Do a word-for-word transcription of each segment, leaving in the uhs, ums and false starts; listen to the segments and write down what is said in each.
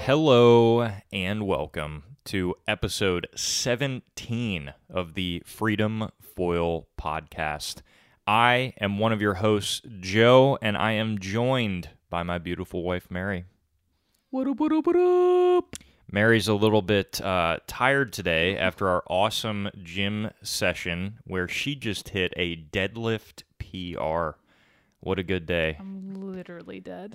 Hello and welcome to episode seventeen of the Freedom Foil podcast. I am one of your hosts, Joe, and I am joined by my beautiful wife, Mary. What up, what up, what up? Mary's a little bit uh, tired today after our awesome gym session where she just hit a deadlift P R. What a good day. I'm literally dead.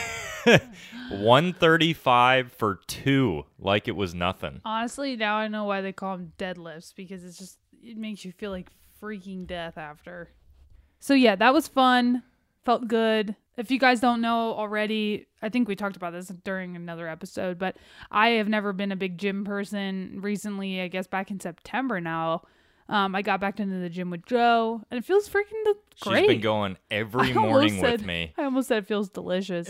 one thirty-five for two, like it was nothing. Honestly, now I know why they call them deadlifts, because it's just, it makes you feel like freaking death after. So yeah, that was fun. Felt good. If you guys don't know already, I think we talked about this during another episode, but I have never been a big gym person. Recently, I guess back in September now, um, I got back into the gym with Joe, and it feels freaking great. She's been going every I morning said, with me. I almost said it feels delicious.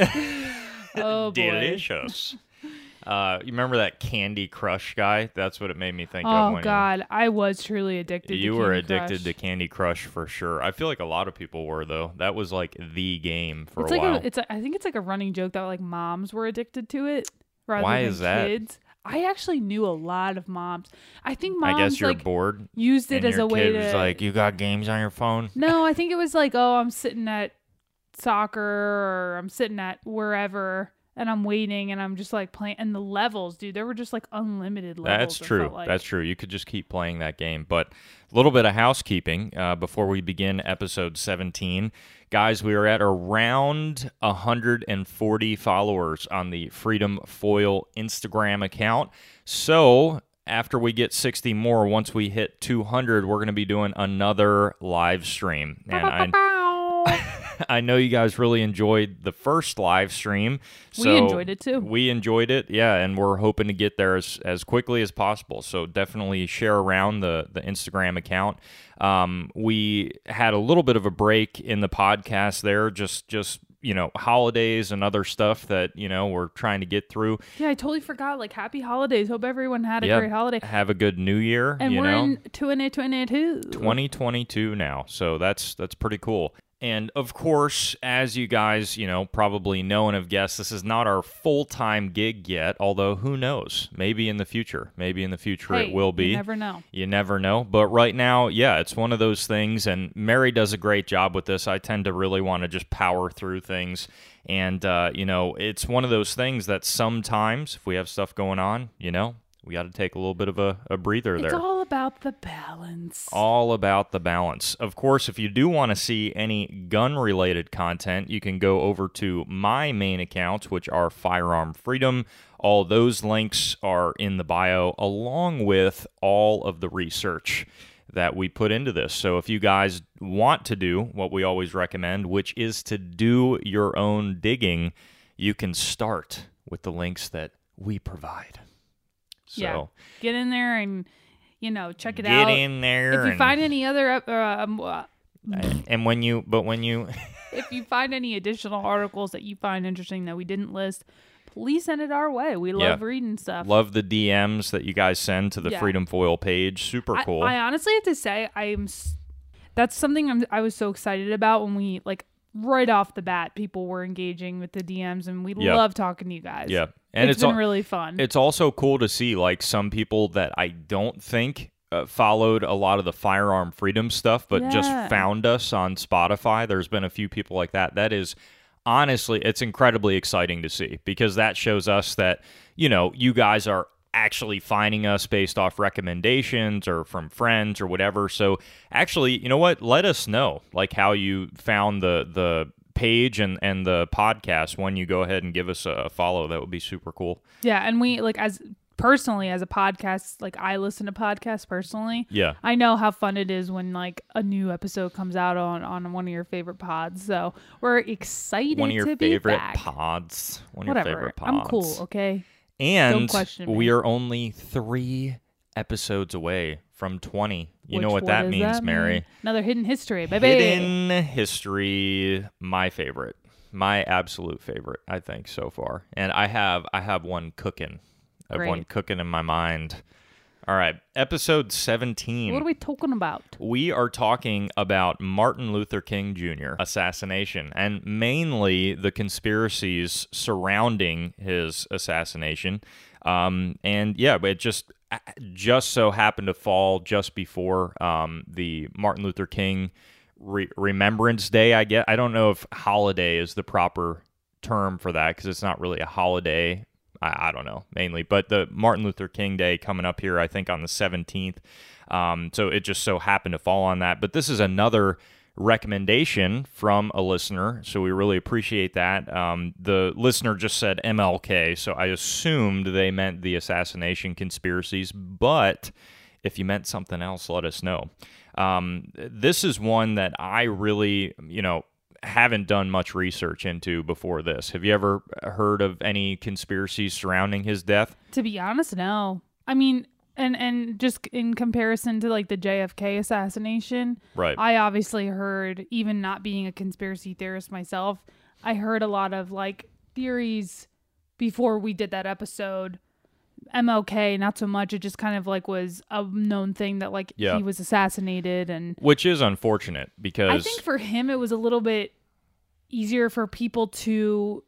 Oh, boy. Delicious. Uh, you remember that Candy Crush guy? That's what it made me think of. Oh, when God. I was truly addicted You to were Candy addicted Crush. to Candy Crush for sure. I feel like a lot of people were, though. That was like the game for it's a like while. A, it's a, I think it's like a running joke that like moms were addicted to it rather Why than is that? kids. I actually knew a lot of moms. I think moms I guess you're like bored. used it and as your a way kid was to like, you got games on your phone? No, I think it was like, oh, I'm sitting at soccer or I'm sitting at wherever and I'm waiting and I'm just like playing. And the levels, dude, there were just like unlimited levels. That's it true. felt like. That's true. You could just keep playing that game. But a little bit of housekeeping uh, before we begin episode seventeen. Guys, we are at around one hundred forty followers on the Freedom Foil Instagram account. So after we get sixty more, once we hit two hundred, we're going to be doing another live stream. And I, I know you guys really enjoyed the first live stream. So we enjoyed it too. We enjoyed it, yeah, and we're hoping to get there as, as quickly as possible. So definitely share around the, the Instagram account. Um, we had a little bit of a break in the podcast there, just just you know, holidays and other stuff that, you know, we're trying to get through. Yeah, I totally forgot. Like, happy holidays. Hope everyone had a Yep. great holiday. Have a good new year, And you we're know. in twenty twenty-two. twenty twenty-two now, so that's that's pretty cool. And of course, as you guys, you know, probably know and have guessed, this is not our full-time gig yet, although who knows? Maybe in the future. Maybe in the future Hey, it will be. You never know. You never know. But right now, yeah, it's one of those things, and Mary does a great job with this. I tend to really want to just power through things. And, uh, you know, it's one of those things that sometimes, if we have stuff going on, you know, we got to take a little bit of a, a breather It's there. all about the balance. All about the balance. Of course, if you do want to see any gun-related content, you can go over to my main accounts, which are Firearm Freedom. All those links are in the bio, along with all of the research that we put into this. So if you guys want to do what we always recommend, which is to do your own digging, you can start with the links that we provide. So yeah. Get in there and, you know, check it get out. Get in there. If you and, find any other, uh, um, uh, and when you, but when you, if you find any additional articles that you find interesting that we didn't list, please send it our way. We love Yeah. reading stuff. Love the D Ms that you guys send to the Yeah. Freedom Foil page. Super I, cool. I honestly have to say, I'm. That's something I'm, I was so excited about when we like right off the bat, people were engaging with the D Ms, and we Yep. love talking to you guys. yeah. And it's it's, been al- really fun. it's also cool to see like some people that I don't think uh, followed a lot of the Firearm Freedom stuff, but just Yeah. found us on Spotify. There's been a few people like that. That is honestly, it's incredibly exciting to see, because that shows us that, you know, you guys are actually finding us based off recommendations or from friends or whatever. So actually, you know what? Let us know like how you found the the page and, and the podcast when you go ahead and give us a follow. That would be super cool. Yeah, and we like as personally as a podcast, like I listen to podcasts personally. Yeah. I know how fun it is when like a new episode comes out on, on one of your favorite pods. So we're excited One of your to favorite be back. pods. One of Whatever. your favorite pods. I'm cool, okay? And Don't question me. we are only three episodes away from twenty. You know Which- what that does means, mean? Mary. Another hidden history, baby. Hidden history, my favorite. My absolute favorite, I think, so far. And I have I have one cooking. I have one Great. cooking in my mind. All right, episode seventeen. What are we talking about? We are talking about Martin Luther King Junior assassination, and mainly the conspiracies surrounding his assassination. Um, and yeah, but it just just so happened to fall just before um, the Martin Luther King Re- Remembrance Day. I get. I don't know if holiday is the proper term for that because it's not really a holiday. I, I don't know, mainly, but the Martin Luther King Day coming up here, I think on the seventeenth. Um, so it just so happened to fall on that. But this is another recommendation from a listener, so we really appreciate that. Um, the listener just said M L K, so I assumed they meant the assassination conspiracies, but if you meant something else, let us know. Um, this is one that I really, you know, haven't done much research into before this. Have you ever heard of any conspiracies surrounding his death? To be honest, no. I mean, and and just in comparison to like the J F K assassination, right? I obviously heard, even not being a conspiracy theorist myself, I heard a lot of like theories before we did that episode. M L K, not so much. It just kind of like was a known thing that like yeah. he was assassinated, and which is unfortunate because I think for him it was a little bit easier for people to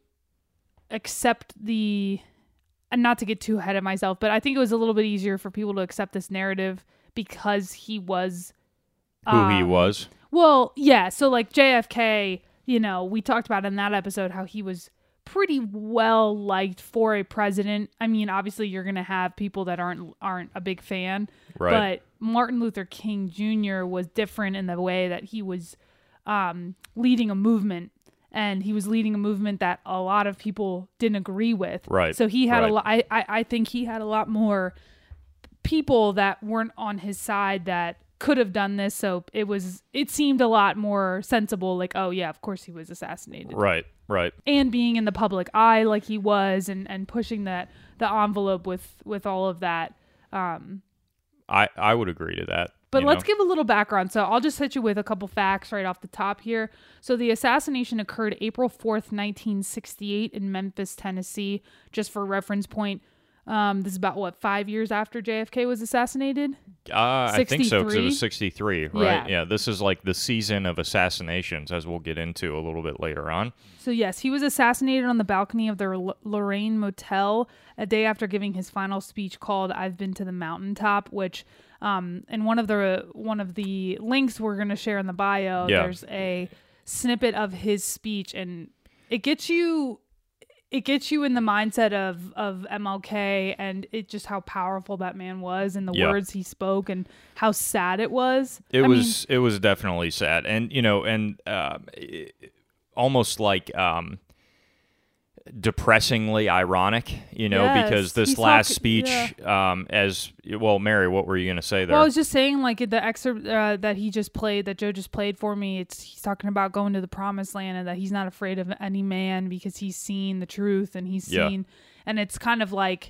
accept the, and not to get too ahead of myself, but I think it was a little bit easier for people to accept this narrative because he was who um, he was. Well, yeah. So like J F K, you know, we talked about in that episode how he was pretty well liked for a president. I mean, obviously you're going to have people that aren't aren't a big fan, right? But Martin Luther King Junior was different in the way that he was um, leading a movement, and he was leading a movement that a lot of people didn't agree with. Right. So he had right. a lot. I, I I think he had a lot more people that weren't on his side that could have done this. So it was it seemed a lot more sensible. Like, oh yeah, of course he was assassinated. Right. Right. And being in the public eye like he was, and, and pushing that the envelope with, with all of that. Um, I, I would agree to that. But let's know? give a little background. So I'll just hit you with a couple facts right off the top here. So the assassination occurred April fourth, nineteen sixty-eight in Memphis, Tennessee. Just for reference point, um, this is about, what, five years after J F K was assassinated? Uh, I think so, because it was sixty-three, right? Yeah. yeah, this is like the season of assassinations, as we'll get into a little bit later on. So yes, he was assassinated on the balcony of the L- Lorraine Motel a day after giving his final speech called "I've Been to the Mountaintop," which, um, in one of the one of the links we're going to share in the bio, yeah. there's a snippet of his speech, and it gets you. It gets you in the mindset of, of M L K, and it just how powerful that man was, and the yeah. words he spoke, and how sad it was. It I was mean, it was definitely sad, and you know, and uh, it, almost like um, depressingly ironic, you know, yes, because this he's last talk- speech, yeah. um, as well, Mary, what were you going to say there? Well, I was just saying, like the excerpt uh, that he just played, that Joe just played for me. It's he's talking about going to the promised land, and that he's not afraid of any man because he's seen the truth, and he's yeah. seen, and it's kind of like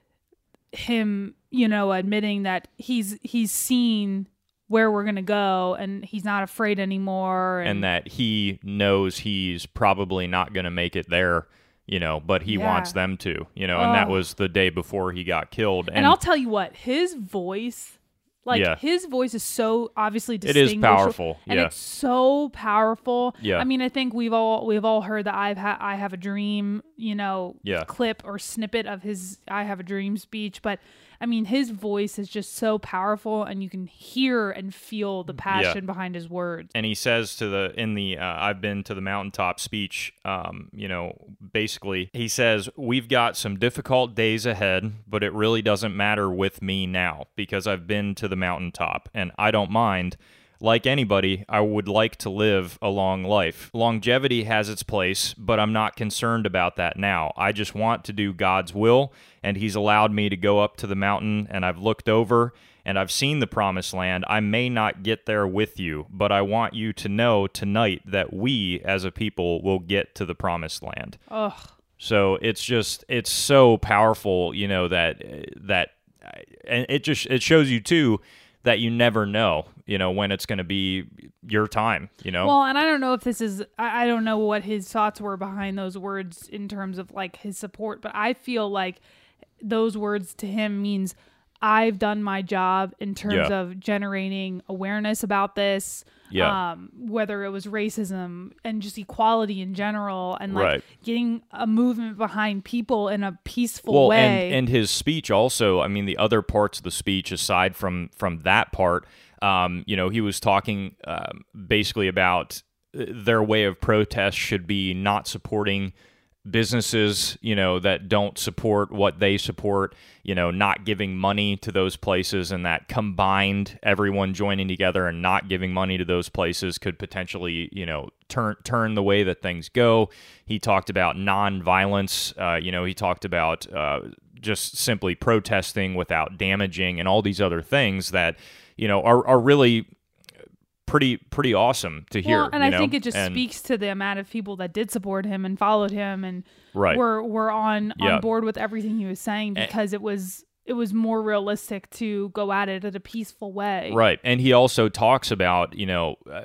him, you know, admitting that he's he's seen where we're gonna go, and he's not afraid anymore, and, and that he knows he's probably not going to make it there. You know, but he yeah. wants them to, you know, and oh. that was the day before he got killed. And, and I'll tell you what, his voice, like yeah. his voice is so obviously it distinguishable. is powerful. And yeah. it's so powerful. Yeah. I mean, I think we've all we've all heard the I've ha- I have a dream, you know, yeah. clip or snippet of his I have a dream speech, but I mean, his voice is just so powerful, and you can hear and feel the passion yeah. behind his words. And he says to the in the uh, I've been to the mountaintop speech, um, you know, basically he says, we've got some difficult days ahead, but it really doesn't matter with me now because I've been to the mountaintop and I don't mind. Like anybody, I would like to live a long life. Longevity has its place, but I'm not concerned about that now. I just want to do God's will, and He's allowed me to go up to the mountain, and I've looked over, and I've seen the promised land. I may not get there with you, but I want you to know tonight that we, as a people, will get to the promised land. Ugh. So it's just, it's so powerful, you know, that, that, and it just, it shows you too, that you never know, you know, when it's going to be your time, you know? Well, and I don't know if this is, I, I don't know what his thoughts were behind those words in terms of like his support, but I feel like those words to him means I've done my job in terms Yeah. of generating awareness about this. Yeah. Um, whether it was racism and just equality in general, and like Right. getting a movement behind people in a peaceful Well, way. and and his speech also. I mean, the other parts of the speech, aside from from that part, um, you know, he was talking um, basically about uh, their way of protest should be not supporting businesses, you know, that don't support what they support, you know, not giving money to those places, and that combined, everyone joining together and not giving money to those places could potentially, you know, turn turn the way that things go. He talked about nonviolence. Uh, you know, he talked about uh, just simply protesting without damaging, and all these other things that, you know, are are really pretty pretty awesome to hear. Well, and you I know? think it just And- speaks to the amount of people that did support him and followed him and Right. were were on Yeah. on board with everything he was saying, And- because it was it was more realistic to go at it at a peaceful way. Right. And he also talks about, you know, uh,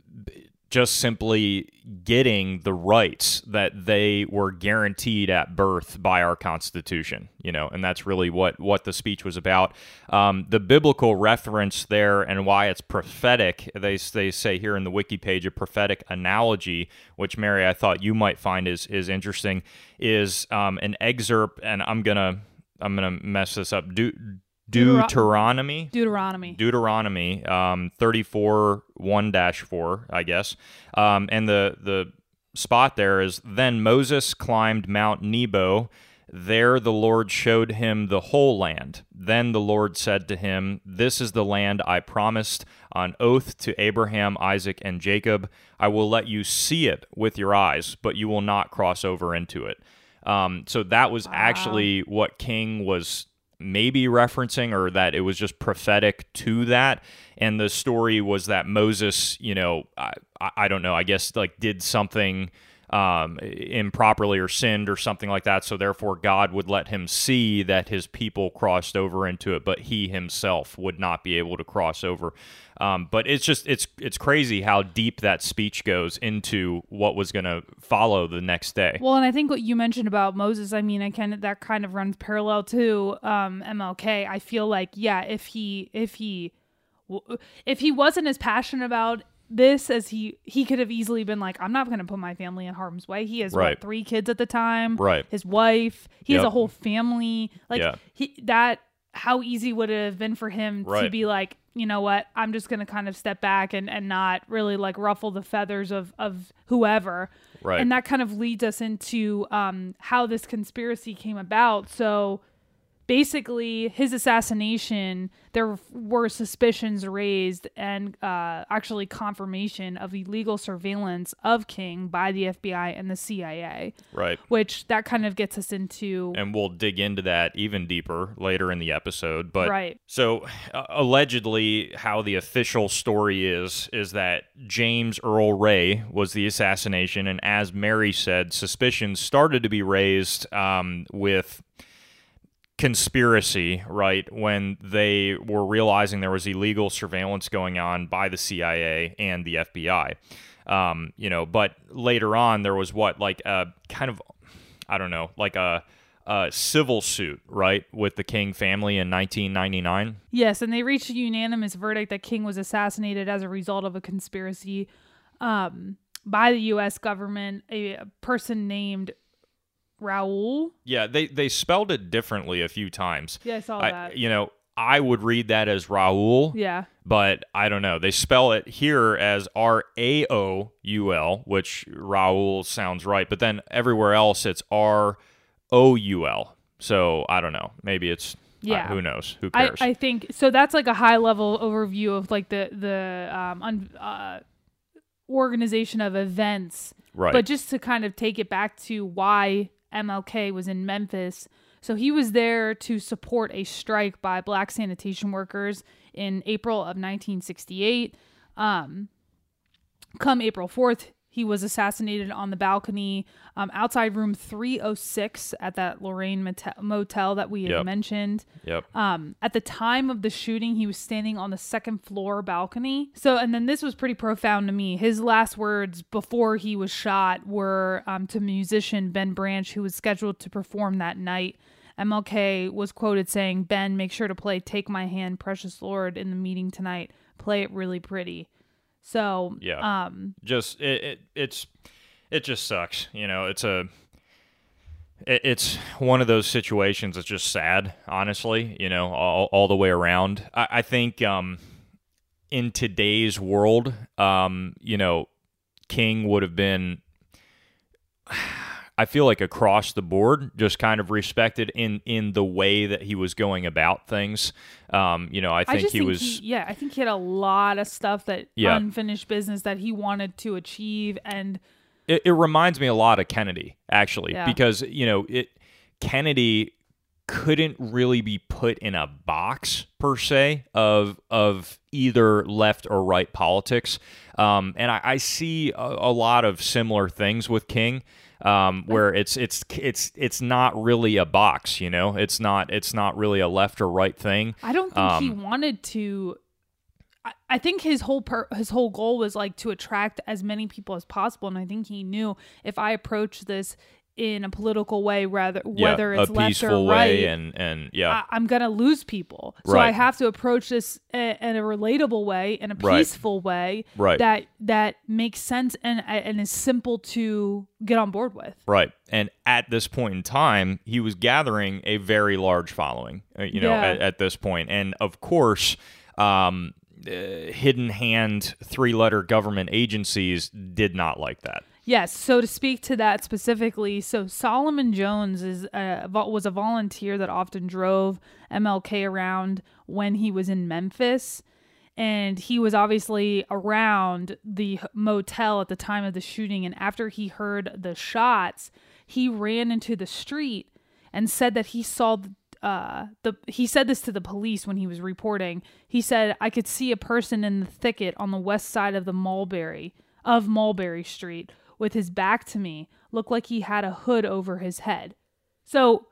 just simply getting the rights that they were guaranteed at birth by our Constitution, you know, and that's really what, what the speech was about. Um, the biblical reference there and why it's prophetic, they, they say here in the wiki page, a prophetic analogy, which, Mary, I thought you might find is, is interesting, is um, an excerpt, and I'm going to I'm gonna mess this up, De- Deutero- Deuteronomy? Deuteronomy. Deuteronomy um, thirty-four one dash four, I guess. Um, and the, the spot there is, then Moses climbed Mount Nebo. There the Lord showed him the whole land. Then the Lord said to him, this is the land I promised on oath to Abraham, Isaac, and Jacob. I will let you see it with your eyes, but you will not cross over into it. Um, so that was Wow. actually what King was maybe referencing, or that it was just prophetic to that. And the story was that Moses, you know, I, I don't know, I guess like did something um, improperly or sinned or something like that. So therefore God would let him see that his people crossed over into it, but he himself would not be able to cross over. Um, but it's just, it's, it's crazy how deep that speech goes into what was going to follow the next day. Well, and I think what you mentioned about Moses, I mean, I kind of that kind of runs parallel to um, M L K. I feel like, yeah, if he if he if he wasn't as passionate about this as he he could have easily been like, I'm not going to put my family in harm's way. He has Right. what, three kids at the time, Right. His wife, he has Yep. a whole family. Like Yeah. he that how easy would it have been for him to Right. be like, you know what, I'm just going to kind of step back and, and not really like ruffle the feathers of, of whoever. Right. And that kind of leads us into um, how this conspiracy came about. So basically, his assassination, there were suspicions raised and uh, actually confirmation of illegal surveillance of King by the F B I and the C I A, Right. which that kind of gets us into. And we'll dig into that even deeper later in the episode. But Right. so uh, allegedly, how the official story is, is that James Earl Ray was the assassination. And as Mary said, suspicions started to be raised um, with conspiracy, right, when they were realizing there was illegal surveillance going on by the C I A and the F B I. Um, you know, but later on there was what, like a kind of, I don't know, like a, a civil suit, right, with the King family in nineteen ninety-nine. Yes, and they reached a unanimous verdict that King was assassinated as a result of a conspiracy um, by the U S government. A, a person named Raul. Yeah, they, they spelled it differently a few times. Yeah, I saw I, that. you know, I would read that as Raul. Yeah. But I don't know. They spell it here as R A O U L, which Raul sounds right. But then everywhere else it's R O U L. So I don't know. Maybe it's, Yeah. uh, who knows? Who I, cares? I think so. That's like a high level overview of like the the um, un, uh, organization of events. right. But just to kind of take it back to why M L K was in Memphis. So he was there to support a strike by black sanitation workers in April of nineteen sixty-eight. Um, come April fourth, he was assassinated on the balcony um, outside room three oh six at that Lorraine Motel, motel that we had Yep. mentioned. Yep. Um, at the time of the shooting, he was standing on the second floor balcony. So, and then this was pretty profound to me. His last words before he was shot were um, to musician Ben Branch, who was scheduled to perform that night M L K was quoted saying, "Ben, make sure to play Take My Hand, Precious Lord in the meeting tonight. Play it really pretty." So, yeah, um, just it, it it's it just sucks. You know, it's a it, it's one of those situations that's just sad, honestly. You know, all all the way around. I, I think um, in today's world, um, you know, King would have been, I feel like across the board, just kind of respected in, in the way that he was going about things. Um, you know, I think I just he think was. He, yeah, I think he had a lot of stuff that Yeah. unfinished business that he wanted to achieve, and It, it reminds me a lot of Kennedy, actually, Yeah. because you know, it Kennedy couldn't really be put in a box per se of of either left or right politics, um, and I, I see a, a lot of similar things with King. Um, where it's it's it's it's not really a box, you know. It's not it's not really a left or right thing. I don't think Um, he wanted to. I, I think his whole per, his whole goal was like to attract as many people as possible, and I think he knew if I approach this in a political way, rather Yeah, whether it's a left peaceful or right, way, and and yeah, I, I'm gonna lose people. So Right. I have to approach this a, in a relatable way, in a Right. peaceful way, Right. that that makes sense and and is simple to get on board with. right. And at this point in time, he was gathering a very large following, uh, you know, Yeah. at, at this point. And of course, um, uh, hidden hand three letter government agencies did not like that. Yes. So to speak to that specifically, so Solomon Jones is a, was a volunteer that often drove M L K around when he was in Memphis. And he was obviously around the h- motel at the time of the shooting. And after he heard the shots, he ran into the street and said that he saw the, uh, the he said this to the police when he was reporting. He said, "I could see a person in the thicket on the west side of the Mulberry of Mulberry Street with his back to me. Looked like he had a hood over his head." So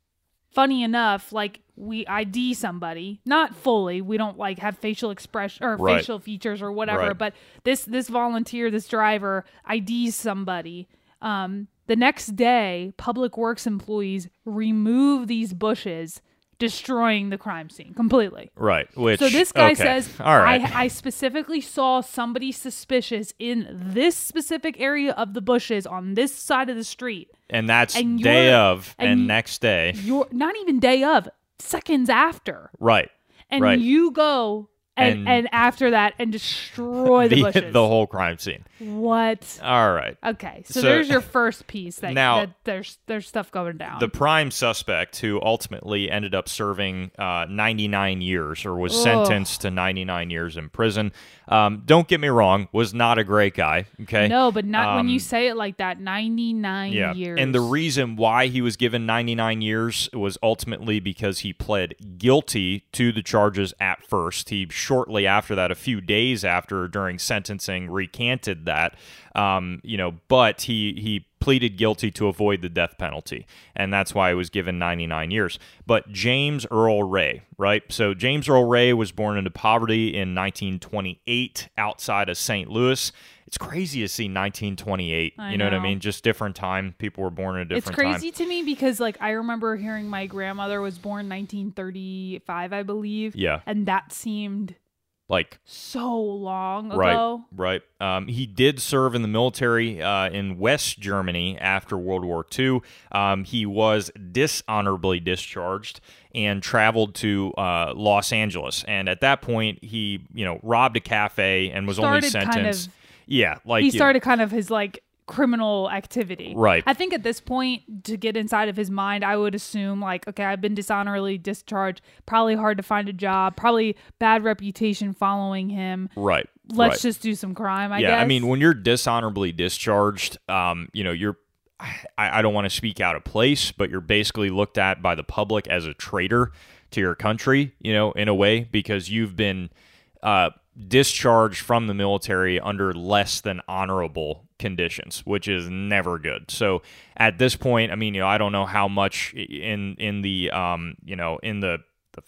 funny enough, like we I D somebody, not fully. We don't like have facial expression or Right. facial features or whatever. Right. But this this volunteer, this driver, I Ds somebody. Um, the next day, public works employees remove these bushes, destroying the crime scene completely. Right. Which So this guy okay. says, all right. I, I specifically saw somebody suspicious in this specific area of the bushes on this side of the street. and that's and day you're- of and, and- next day. You're not even day of, seconds after. Right. And Right. you go and, And- and after that and destroy the, The, bushes. the whole crime scene. What? All right. Okay, so, So- there's your first piece that, Now- that there's there's stuff going down. The prime suspect, who ultimately ended up serving uh, ninety-nine years or was Ugh. sentenced to ninety-nine years in prison, um, don't get me wrong, was not a great guy. Okay. no, but not when you Um, say it like that. ninety-nine Yeah. years. And the reason why he was given ninety-nine years was ultimately because he pled guilty to the charges at first. He shortly after that, a few days after, during sentencing, recanted that. Um, you know, but he he pleaded guilty to avoid the death penalty, and that's why he was given ninety-nine years. But James Earl Ray, right? So James Earl Ray was born into poverty in nineteen twenty-eight outside of Saint Louis. It's crazy to see nineteen twenty-eight. I you know, what I know. mean? Just different time. People were born at a It's different crazy time. to me because like I remember hearing my grandmother was born nineteen thirty-five, I believe. Yeah. And that seemed Like, so long right, ago. right. Um, he did serve in the military uh, in West Germany after World War Two. Um, he was dishonorably discharged and traveled to uh, Los Angeles. And at that point, he, you know, robbed a cafe and was only Started kind sentenced. of- yeah, like He you know, started kind of his like criminal activity. Right. I think at this point, to get inside of his mind, I would assume like, okay, I've been dishonorably discharged. Probably hard to find a job. Probably bad reputation following him. right. Let's right. just do some crime, I yeah, guess. I mean, when you're dishonorably discharged, um, you know, you're. I, I don't want to speak out of place, but you're basically looked at by the public as a traitor to your country, you know, in a way, because you've been uh, discharged from the military under less than honorable conditions, which is never good. So at this point, I mean, you know, I don't know how much in in the um, you know, in the, the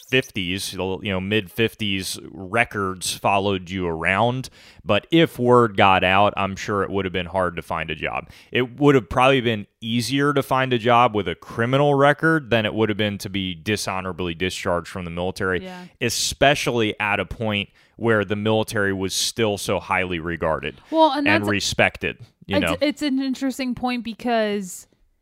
fifties, you know, mid fifties records followed you around. But if word got out, I'm sure it would have been hard to find a job. It would have probably been easier to find a job with a criminal record than it would have been to be dishonorably discharged from the military, Yeah. especially at a point where the military was still so highly regarded Well, and, and that's, respected. You it's, know, it's an interesting point because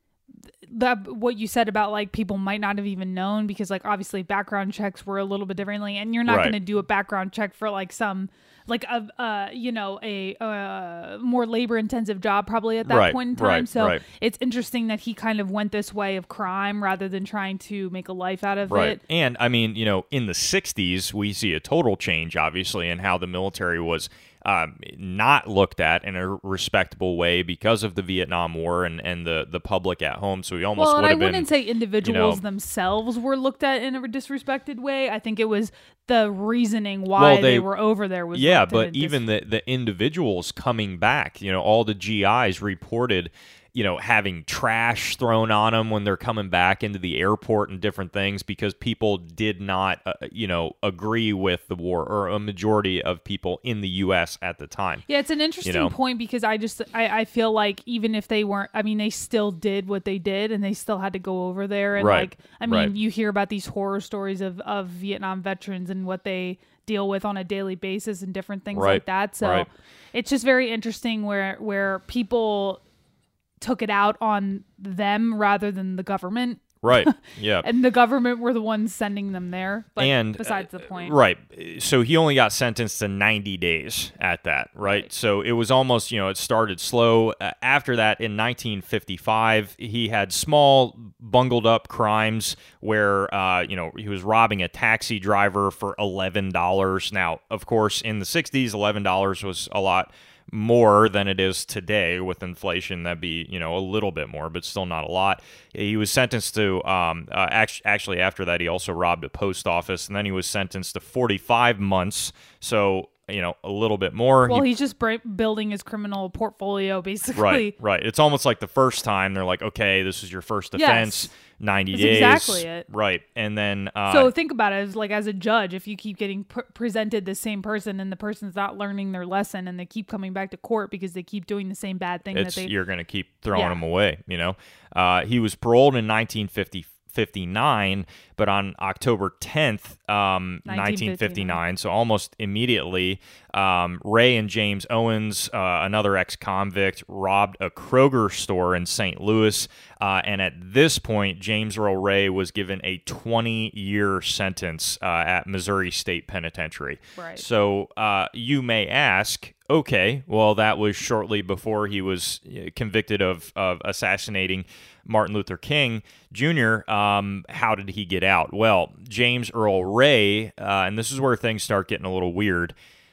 that what you said about like people might not have even known because like obviously background checks were a little bit differently, and you're not Right. going to do a background check for like some like a uh you know a uh more labor intensive job probably at that Right, point in time. right, so right. it's interesting that he kind of went this way of crime rather than trying to make a life out of right. it. And I mean, you know, in the sixties, we see a total change, obviously, in how the military was um, not looked at in a respectable way because of the Vietnam War and, and the, the public at home. So we almost Well, would and I have been. wouldn't say individuals you know, themselves were looked at in a disrespected way. I think it was the reasoning why Well, they, they- were over there was Yeah, looked at but in dis- even the, the individuals coming back, you know, all the G Is reported, you know, having trash thrown on them when they're coming back into the airport and different things because people did not, uh, you know, agree with the war, or a majority of people in the U S at the time. Yeah, it's an interesting know? point because I just I, I feel like even if they weren't, I mean, they still did what they did and they still had to go over there and Right, like I mean, right. you hear about these horror stories of of Vietnam veterans and what they deal with on a daily basis and different things Right, like that. So right. it's just very interesting where where people took it out on them rather than the government. Right. Yeah. And the government were the ones sending them there. But and besides the uh, point. right. So he only got sentenced to ninety days at that, right? Right. So it was almost, you know, it started slow. Uh, after that, in nineteen fifty-five, he had small, bungled up crimes where, uh, you know, he was robbing a taxi driver for eleven dollars. Now, of course, in the sixties, eleven dollars was a lot more than it is today. With inflation, that'd be, you know, a little bit more, but still not a lot. He was sentenced to um uh, act- actually after that he also robbed a post office, and then he was sentenced to forty-five months, so you know, a little bit more. Well, He- he's just bra- building his criminal portfolio, basically. right, right. It's almost like the first time they're like, okay, this is your first offense, Yes. ninety That's days. exactly it. Right, and then uh, So think about it as like as a judge, if you keep getting pr- presented the same person and the person's not learning their lesson and they keep coming back to court because they keep doing the same bad thing it's that they you're going to keep throwing Yeah. them away. You know, uh, he was paroled in nineteen fifty-nine, but on October tenth, um, nineteen fifty-nine, so almost immediately, um, Ray and James Owens, uh, another ex-convict, robbed a Kroger store in Saint Louis, uh, and at this point, James Earl Ray was given a twenty-year sentence uh, at Missouri State Penitentiary. Right. So uh, you may ask, okay, well, that was shortly before he was uh, convicted of, of assassinating Martin Luther King Junior Um, how did he get out? Well, James Earl Ray, uh, and this is where things start getting a little weird,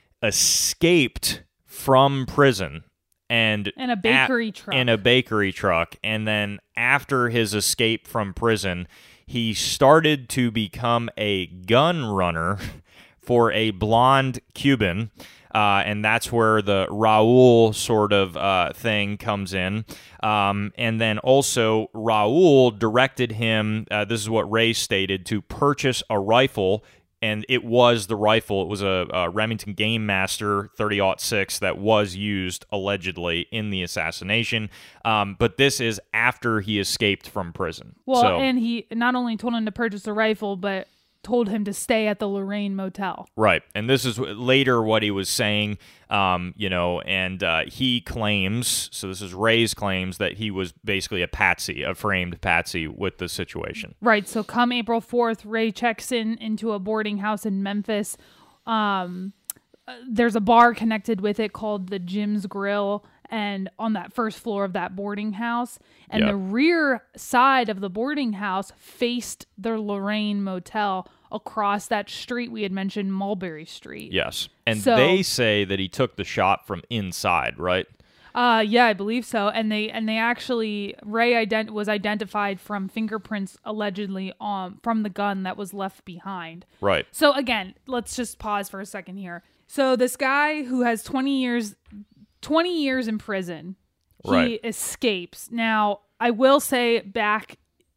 escaped from prison and In a bakery truck. In a bakery truck, and then after his escape from prison, he started to become a gun runner for a blonde Cuban. Uh, and that's where the Raul sort of uh, thing comes in. Um, and then also, Raul directed him, uh, this is what Ray stated, to purchase a rifle. And it was the rifle. It was a, a Remington Game Master thirty aught six that was used allegedly in the assassination. Um, but this is after he escaped from prison. Well, so, and he not only told him to purchase a rifle, but told him to stay at the Lorraine Motel. Right. And this is later what he was saying, um, you know, and uh, he claims, so this is Ray's claims, that he was basically a patsy, a framed patsy with the situation. Right. So come April fourth, Ray checks in into a boarding house in Memphis. Um, uh, there's a bar connected with it called the Jim's Grill, and on that first floor of that boarding house. And Yep. the rear side of the boarding house faced the Lorraine Motel across that street we had mentioned, Mulberry Street. Yes. And So- they say that he took the shot from inside, right? Uh, yeah, I believe so. And they and they actually Ray ident- was identified from fingerprints allegedly um from the gun that was left behind. Right. So again, let's just pause for a second here. So this guy who has twenty years twenty years in prison, he Right. escapes. Now, I will say back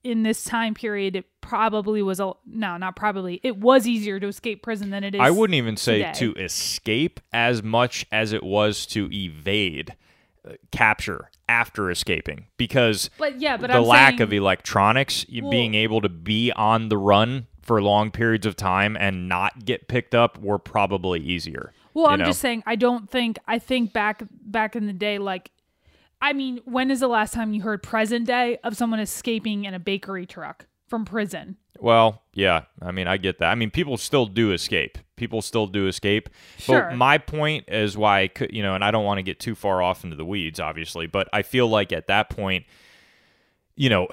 in this time period, it probably was a no, not probably. It was easier to escape prison than it is. I wouldn't even say today. to escape as much as it was to evade uh, capture after escaping, because But yeah, but the I'm lack saying, of electronics, you Well- being able to be on the run for long periods of time and not get picked up were probably easier. Well, you I'm know? just saying. I don't think. I think back back in the day, like, I mean, when is the last time you heard present day of someone escaping in a bakery truck from prison? Well, yeah. I mean, I get that. I mean, people still do escape. People still do escape. Sure. But my point is why I could, you know, and I don't want to get too far off into the weeds, obviously, but I feel like at that point, you know,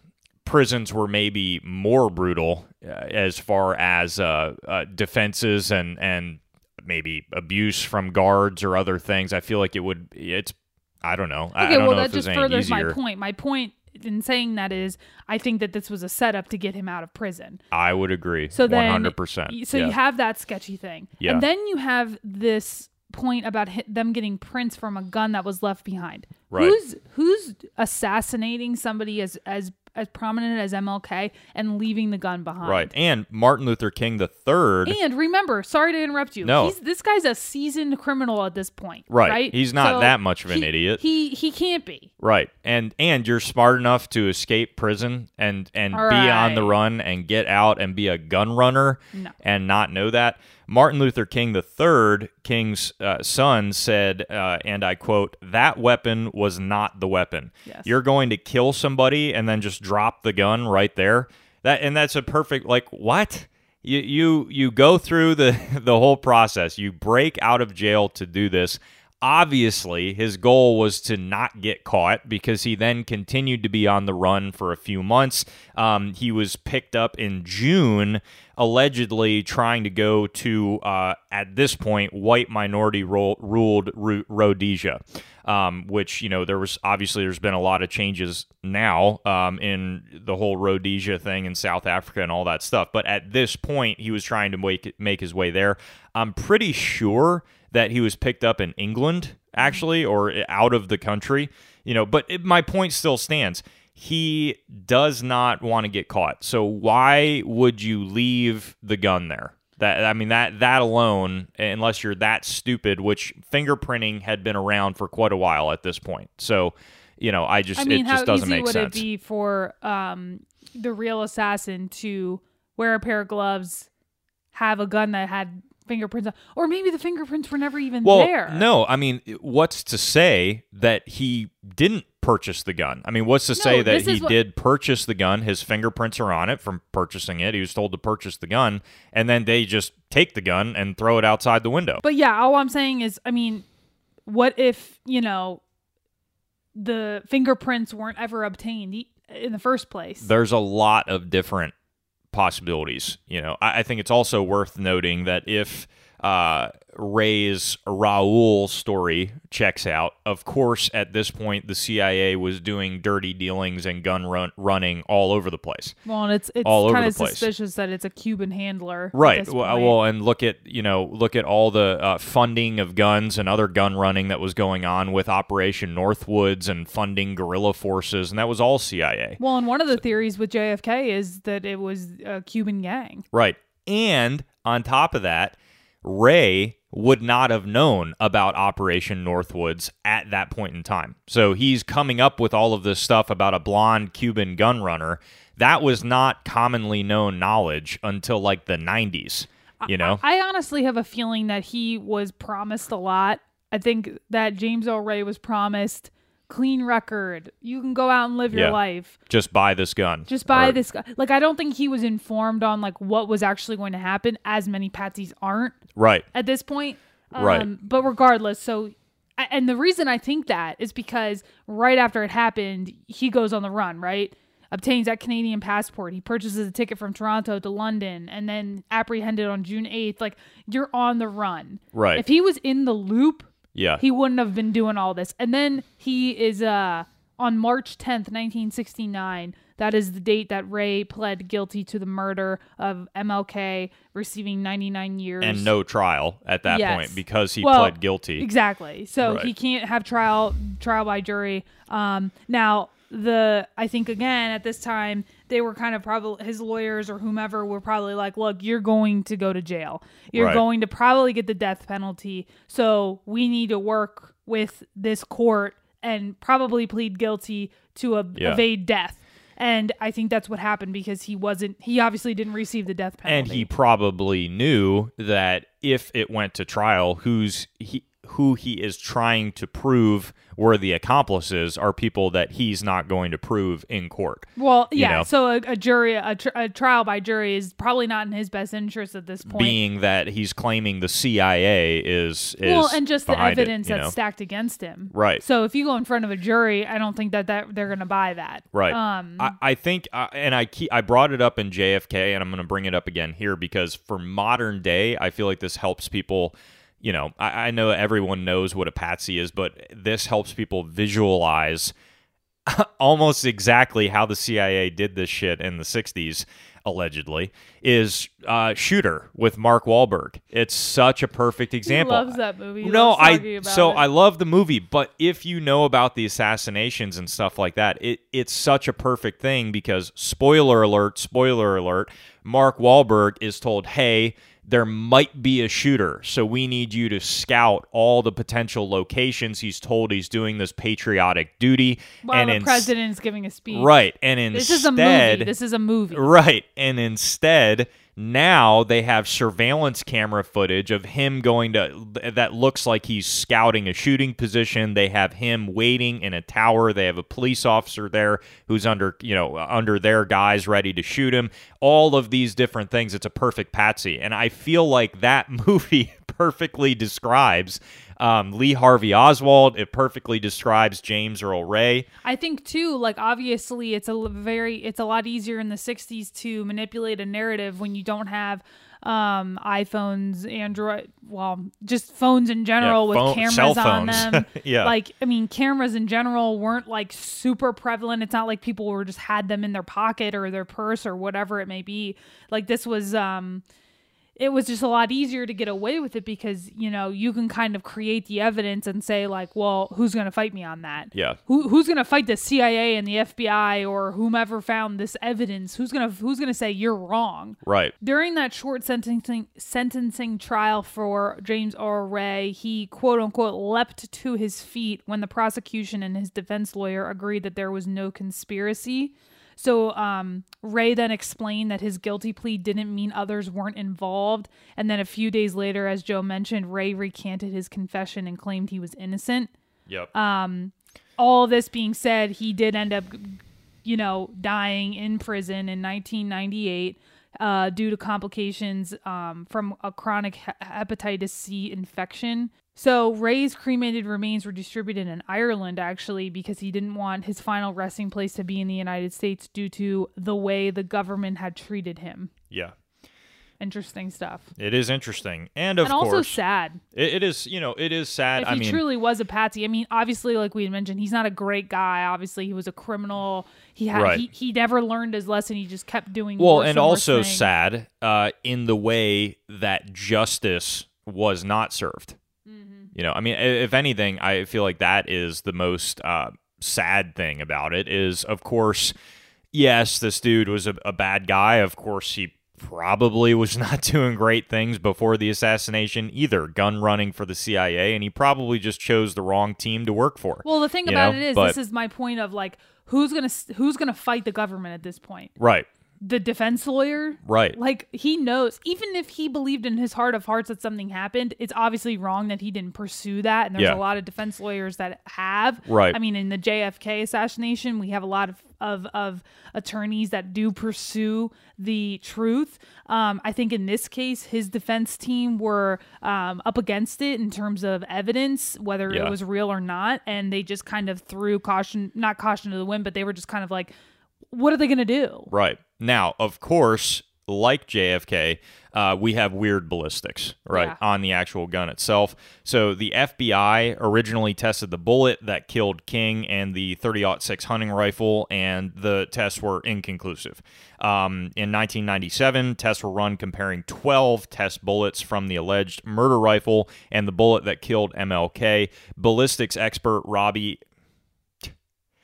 prisons were maybe more brutal uh, as far as uh, uh, defenses and and maybe abuse from guards or other things. I feel like it would. It's. I don't know. I, Okay, I don't well, know that if there's just any furthers my easier. point. My point in saying that is, I think that this was a setup to get him out of prison. I would agree. So then, one hundred percent. So yeah. you have that sketchy thing, Yeah. and then you have this point about hi- them getting prints from a gun that was left behind. Right. Who's who's assassinating somebody as as as prominent as M L K and leaving the gun behind? Right. And Martin Luther King the third. And remember, sorry to interrupt you. No. He's, this guy's a seasoned criminal at this point. Right. Right. He's not So that much of an he- idiot. He he can't be. Right. And and you're smart enough to escape prison and and All be on the right. run and get out and be a gun runner No. and not know that. Martin Luther King the third, King's uh, son, said, uh, and I quote, "That weapon was not the weapon. Yes. You're going to kill somebody and then just drop the gun right there." That and that's a perfect, like, what? You you you go through the the whole process. You break out of jail to do this. Obviously, his goal was to not get caught because he then continued to be on the run for a few months. Um, he was picked up in June, allegedly trying to go to, uh, at this point, white minority ro- ruled Ro- Rhodesia, um, which, you know, there was obviously there's been a lot of changes now um, in the whole Rhodesia thing in South Africa and all that stuff. But at this point, he was trying to make, make his way there. I'm pretty sure that he was picked up in England, actually, or out of the country, you know, but it, my point still stands. He does not want to get caught. So why would you leave the gun there? That I mean, that that alone, unless you're that stupid, which fingerprinting had been around for quite a while at this point. So, you know, I just, I mean, it how just doesn't easy make would sense. it be for um, the real assassin to wear a pair of gloves, have a gun that had fingerprints on, or maybe the fingerprints were never even Well, there? no, I mean, what's to say that he didn't purchase the gun? I mean, what's to say that this he is what- did purchase the gun? His fingerprints are on it from purchasing it. He was told to purchase the gun, and then they just take the gun and throw it outside the window. But yeah, all I'm saying is, I mean, what if, you know, the fingerprints weren't ever obtained e- in the first place? There's a lot of different possibilities. You know, I, I think it's also worth noting that if uh, Ray's Raul story checks out, of course, at this point, the C I A was doing dirty dealings and gun run- running all over the place. Well, and it's it's all over kind the of place. suspicious that it's a Cuban handler. at Right. this Well, point. well, and look at you know look at all the uh, funding of guns and other gun running that was going on with Operation Northwoods and funding guerrilla forces, and that was all C I A. Well, and one of the theories with J F K is that it was a Cuban gang. Right. And on top of that, Ray would not have known about Operation Northwoods at that point in time. So he's coming up with all of this stuff about a blonde Cuban gun runner. That was not commonly known knowledge until like the nineties, you know? I, I honestly have a feeling that he was promised a lot. I think that James Earl Ray was promised clean record. You can go out and live your Yeah. life. Just buy this gun. Just buy Or- this guy. Like, I don't think he was informed on like what was actually going to happen, as many patsies aren't Right. at this point. Um, Right. But regardless, so, a- and the reason I think that is because right after it happened, he goes on the run, right? Obtains that Canadian passport. He purchases a ticket from Toronto to London and then apprehended on June eighth. Like, you're on the run. Right. If he was in the loop, Yeah. he wouldn't have been doing all this. And then he is uh on March tenth, nineteen sixty-nine. That is the date that Ray pled guilty to the murder of M L K, receiving ninety-nine years. and no trial at that Yes. point because he Well, pled guilty. Exactly. So Right. he can't have trial trial by jury. Um, now the I think again at this time they were kind of probably, his lawyers or whomever were probably like, look, you're going to go to jail. You're Right. going to probably get the death penalty. So we need to work with this court and probably plead guilty to a, Yeah. evade death. And I think that's what happened because he wasn't, he obviously didn't receive the death penalty. And he probably knew that if it went to trial, who's he, who he is trying to prove were the accomplices are people that he's not going to prove in court. Well, you yeah. know? So a, a jury, a, tr- a trial by jury is probably not in his best interest at this point. Being that he's claiming the C I A is, is well, and just the behind it, evidence you that's know? stacked against him. Right. So if you go in front of a jury, I don't think that, that they're going to buy that. Right. Um, I, I think, uh, and I keep, I brought it up in J F K, and I'm going to bring it up again here because for modern day, I feel like this helps people. You know, I, I know everyone knows what a patsy is, but this helps people visualize almost exactly how the C I A did this shit in the sixties, allegedly, is uh, Shooter with Mark Wahlberg. It's such a perfect example. He loves that movie. He no, loves I talking about so it. I love the movie, but if you know about the assassinations and stuff like that, it it's such a perfect thing because spoiler alert, spoiler alert, Mark Wahlberg is told, "Hey, there might be a shooter, so we need you to scout all the potential locations." He's told he's doing this patriotic duty, While and the ins- president is giving a speech. right, and instead, This is a movie. This is a movie. right, and instead. Now they have surveillance camera footage of him going to that looks like he's scouting a shooting position. They have him waiting in a tower. They have a police officer there who's under, you know, under their guys ready to shoot him. All of these different things. It's a perfect patsy. And I feel like that movie perfectly describes Um, Lee Harvey Oswald. It perfectly describes James Earl Ray. I think too, like obviously, it's a l- very, it's a lot easier in the sixties to manipulate a narrative when you don't have um, iPhones, Android, well, just phones in general Yeah, with phone- cameras cell on phones. them. Yeah. Like, I mean, cameras in general weren't like super prevalent. It's not like people were just had them in their pocket or their purse or whatever it may be. Like this was, um, it was just a lot easier to get away with it because, you know, you can kind of create the evidence and say like, well, who's going to fight me on that? Yeah. Who, who's going to fight the C I A and the F B I or whomever found this evidence? Who's going to, who's going to say you're wrong? Right. During that short sentencing sentencing trial for James Earl Ray, he quote unquote leapt to his feet when the prosecution and his defense lawyer agreed that there was no conspiracy. So um, Ray then explained that his guilty plea didn't mean others weren't involved. And then a few days later, as Joe mentioned, Ray recanted his confession and claimed he was innocent. Yep. Um, all this being said, he did end up, you know, dying in prison in nineteen ninety-eight uh, due to complications um, from a chronic he- hepatitis C infection. So Ray's cremated remains were distributed in Ireland, actually, because he didn't want his final resting place to be in the United States due to the way the government had treated him. Yeah. Interesting stuff. It is interesting. And of and also course, sad. it, it is, you know, it is sad. If I he mean, truly was a patsy, I mean, obviously, like we had mentioned, he's not a great guy. Obviously, he was a criminal. He had Right. he, he never learned his lesson. He just kept doing well, worse and worse also things. sad uh, in the way that justice was not served. Mm-hmm. You know, I mean, i- if anything, I feel like that is the most uh, sad thing about it is, of course, yes, this dude was a, a bad guy. Of course, he probably was not doing great things before the assassination either, gun running for the C I A, and he probably just chose the wrong team to work for. Well, the thing you about know? it is, But- this is my point of like, who's gonna who's gonna fight the government at this point? Right, The defense lawyer? right. Like, he knows, even if he believed in his heart of hearts that something happened, it's obviously wrong that he didn't pursue that. And there's Yeah. a lot of defense lawyers that have. Right. I mean, in the J F K assassination, we have a lot of, of, of attorneys that do pursue the truth. Um, I think in this case, his defense team were um, up against it in terms of evidence, whether Yeah. it was real or not. And they just kind of threw caution, not caution to the wind, but they were just kind of like, what are they going to do? Right. Now, of course, like J F K, uh, we have weird ballistics, right, Yeah. on the actual gun itself. So the F B I originally tested the bullet that killed King and the thirty aught six hunting rifle, and the tests were inconclusive. Um, in nineteen ninety-seven, tests were run comparing twelve test bullets from the alleged murder rifle and the bullet that killed M L K. Ballistics expert Robbie...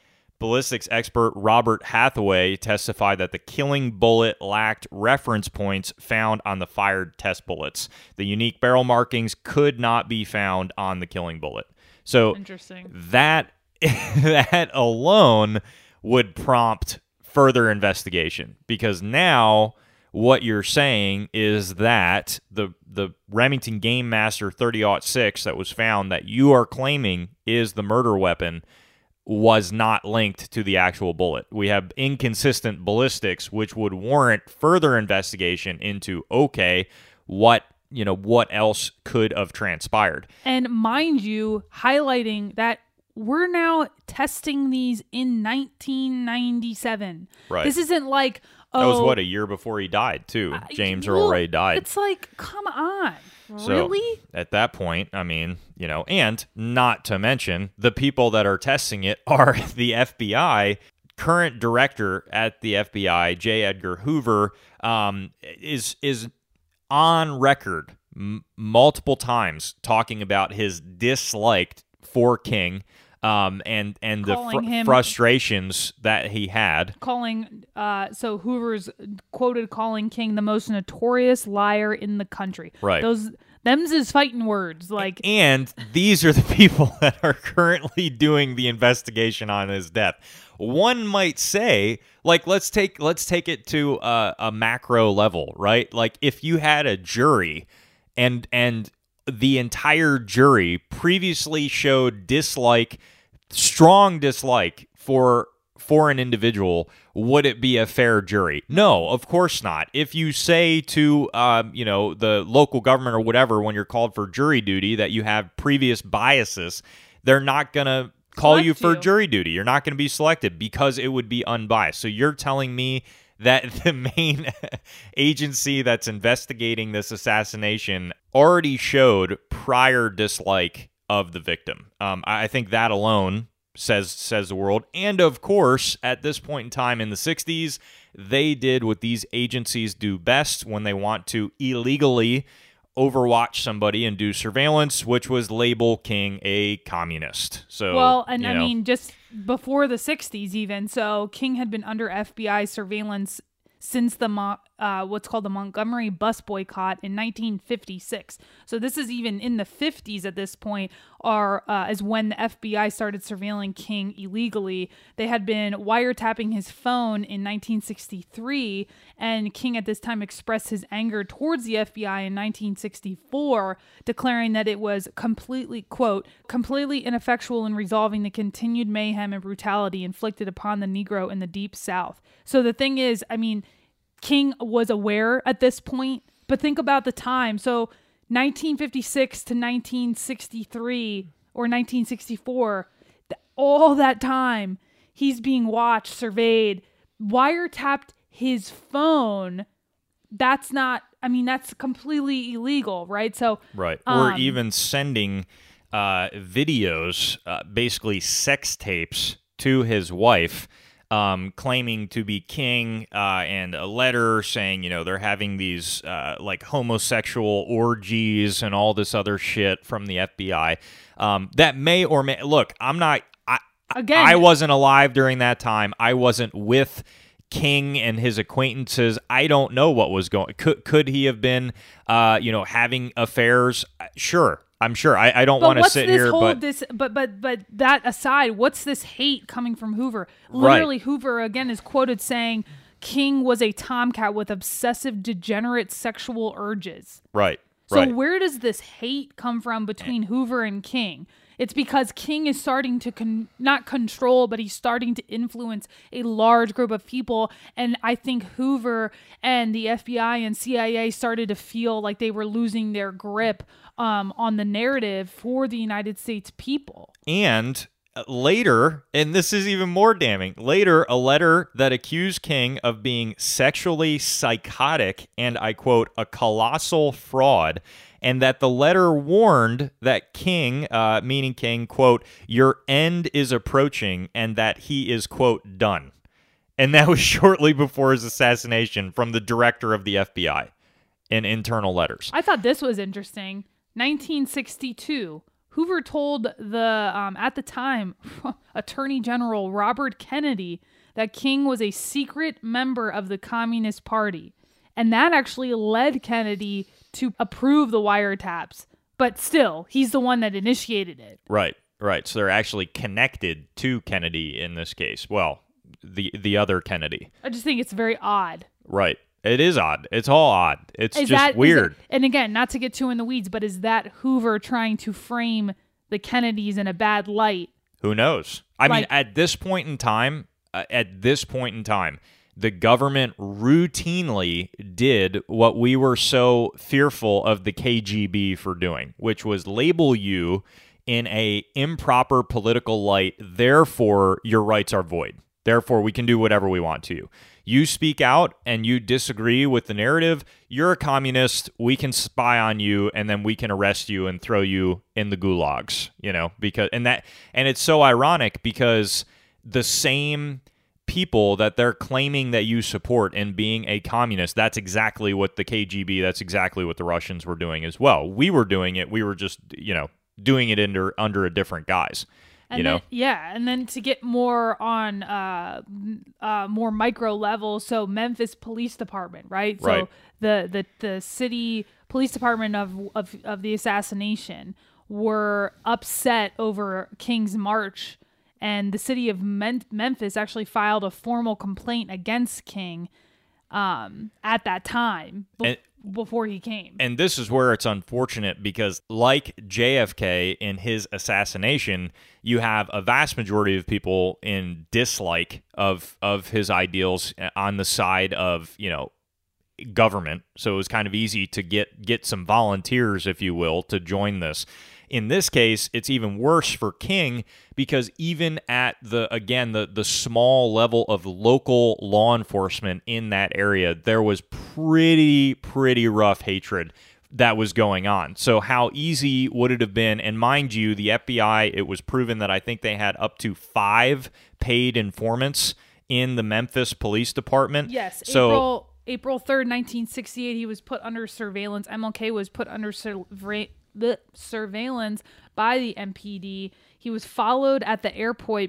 ballistics expert Robert Hathaway testified that the killing bullet lacked reference points found on the fired test bullets. The unique barrel markings could not be found on the killing bullet. So Interesting. that that alone would prompt further investigation, because now what you're saying is that the the Remington Game Master thirty aught six that was found that you are claiming is the murder weapon was not linked to the actual bullet. We have inconsistent ballistics, which would warrant further investigation into, okay, what, you know, what else could have transpired. And mind you, highlighting that we're now testing these in nineteen ninety-seven. Right. This isn't like, oh, that was, what, a year before he died, too. James well, Earl Ray died. It's like, come on. So, really? At that point, I mean, you know, and not to mention, the people that are testing it are the F B I. Current director at the F B I, J. Edgar Hoover, um, is is on record m- multiple times talking about his dislike for King, um, and and the Calling fr- him- frustrations that he had. Calling, uh, so Hoover's quoted calling King the most notorious liar in the country. Right. Those, them's his fighting words. Like, And these are the people that are currently doing the investigation on his death. One might say, like, let's take let's take it to a, a macro level, right? Like, if you had a jury, and and the entire jury previously showed dislike, strong dislike for for an individual, would it be a fair jury? No, of course not. If you say to um, you know, the local government or whatever, when you're called for jury duty, that you have previous biases, they're not gonna call Select you for you. jury duty. You're not going to be selected because it would be unbiased. So you're telling me that the main agency that's investigating this assassination already showed prior dislike of the victim. Um, I I think that alone says says the world. And of course, at this point in time in the sixties, they did what these agencies do best when they want to illegally overwatch somebody and do surveillance, which was label King a communist. So, well, and you I know, mean, just before the sixties even, so King had been under F B I surveillance since the Mo- uh, what's called the Montgomery bus boycott in nineteen fifty-six. So this is even in the fifties at this point, are uh, is when the F B I started surveilling King illegally. They had been wiretapping his phone in nineteen sixty-three, and King at this time expressed his anger towards the F B I in nineteen sixty-four, declaring that it was completely, quote, completely ineffectual in resolving the continued mayhem and brutality inflicted upon the Negro in the Deep South. So the thing is, I mean, King was aware at this point, but think about the time. So nineteen fifty-six to nineteen sixty-three or nineteen sixty-four, th- all that time he's being watched, surveyed, wiretapped his phone. That's not, I mean, that's completely illegal, right? So, right. um, or even sending uh, videos, uh, basically sex tapes, to his wife, um, claiming to be King, uh, and a letter saying, you know, they're having these uh, like homosexual orgies and all this other shit from the F B I. Um, that may or may look. I'm not. I, Again, I wasn't alive during that time. I wasn't with King and his acquaintances. I don't know what was going. Could could he have been, uh, you know, having affairs? Sure. I'm sure. I, I don't But want to what's sit this here, whole, but this, but but but that aside, what's this hate coming from Hoover? Literally, Hoover again is quoted saying King was a tomcat with obsessive, degenerate sexual urges. right, So right. where does this hate come from between Hoover and King? It's because King is starting to con- not control, but he's starting to influence a large group of people. And I think Hoover and the F B I and C I A started to feel like they were losing their grip um, on the narrative for the United States people. And later, and this is even more damning, later a letter that accused King of being sexually psychotic and, I quote, a colossal fraud, and that the letter warned that King, uh, meaning King, quote, your end is approaching and that he is, quote, done. And that was shortly before his assassination from the director of the F B I in internal letters. I thought this was interesting. nineteen sixty-two, Hoover told the, um, at the time, Attorney General Robert Kennedy that King was a secret member of the Communist Party. And that actually led Kennedy to approve the wiretaps. But still, he's the one that initiated it. Right, right. So they're actually connected to Kennedy in this case. Well, the the other Kennedy. I just think it's very odd. Right. It is odd. It's all odd. It's Is just that, weird. Is it, and again, not to get too in the weeds, but is that Hoover trying to frame the Kennedys in a bad light? Who knows? I Like- mean, at this point in time, uh, at this point in time, the government routinely did what we were so fearful of the K G B for doing, which was label you in a improper political light. Therefore, your rights are void. Therefore, we can do whatever we want to you. You speak out and you disagree with the narrative, you're a communist, we can spy on you and then we can arrest you and throw you in the gulags, you know, because and that and it's so ironic because the same people that they're claiming that you support in being a communist, that's exactly what the K G B, that's exactly what the Russians were doing as well. We were doing it, we were just, you know, doing it under under a different guise. And you then, know? yeah, and then to get more on uh, uh, more micro level, so Memphis Police Department, right? Right. So the, the the city police department of, of of the assassination were upset over King's march, and the city of Mem- Memphis actually filed a formal complaint against King um, at that time. Be- And- before he came. And this is where it's unfortunate because, like J F K in his assassination, you have a vast majority of people in dislike of of his ideals on the side of, you know, government. So it was kind of easy to get get some volunteers, if you will, to join this. In this case, it's even worse for King because even at the, again, the, the small level of local law enforcement in that area, there was pretty, pretty rough hatred that was going on. So how easy would it have been? And mind you, the F B I, it was proven that I think they had up to five paid informants in the Memphis Police Department. Yes, so, April April third, nineteen sixty-eight, he was put under surveillance. M L K was put under surveillance. The surveillance by the M P D. He was followed at the airport.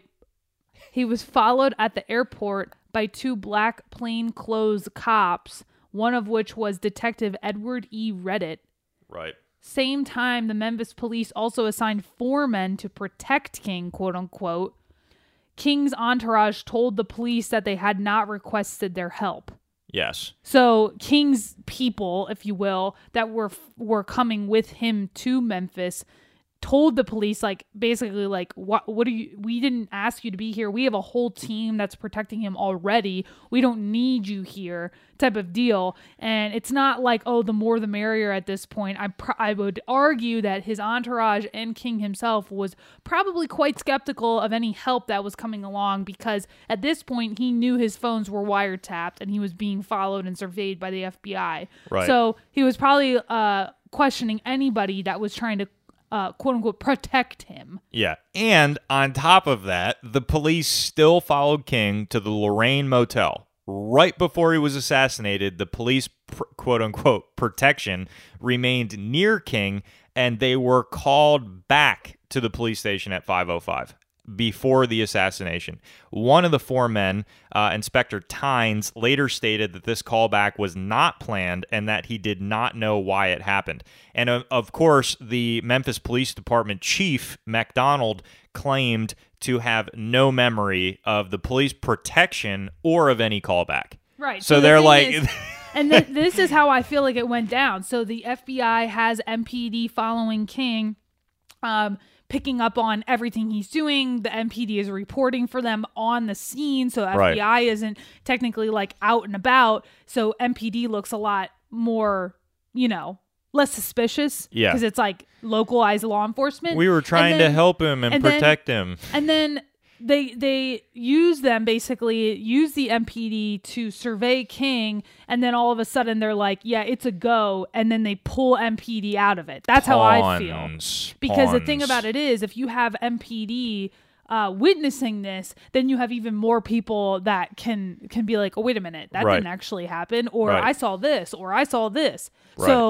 He was followed at the airport by two black plainclothes cops, one of which was Detective Edward E. Reddit. Right. Same time, the Memphis police also assigned four men to protect King, quote unquote. King's entourage told the police that they had not requested their help. Yes. So King's people, if you will, that were were coming with him to Memphis, told the police, like, basically, like, what what do you? We didn't ask you to be here. We have a whole team that's protecting him already. We don't need you here, type of deal. And it's not like, oh, the more the merrier at this point. I pr- I would argue that his entourage and King himself was probably quite skeptical of any help that was coming along because at this point he knew his phones were wiretapped and he was being followed and surveyed by the F B I. Right. So he was probably uh, questioning anybody that was trying to Uh, quote unquote protect him. Yeah. And on top of that, the police still followed King to the Lorraine Motel. Right before he was assassinated, the police pr- quote unquote protection remained near King and they were called back to the police station at five oh five before the assassination. One of the four men, uh, Inspector Tynes, later stated that this callback was not planned and that he did not know why it happened. And uh, of course, the Memphis Police Department chief, McDonald, claimed to have no memory of the police protection or of any callback. Right. So, the they're thing like... is- and th- this is how I feel like it went down. So the F B I has M P D following King, um, picking up on everything he's doing. The M P D is reporting for them on the scene. So F B I Right. isn't technically like out and about. So M P D looks a lot more, you know, less suspicious. Yeah. Because it's like localized law enforcement. We were trying And then- to help him and, and then- protect him. And then they they use them basically use the M P D to survey King, and then all of a sudden they're like, yeah, it's a go, and then they pull M P D out of it. That's how I feel. Pawns, Because the thing pawns. about it is, if you have M P D uh, witnessing this, then you have even more people that can can be like, oh, wait a minute, that Right. didn't actually happen, or Right. I saw this, or I saw this. So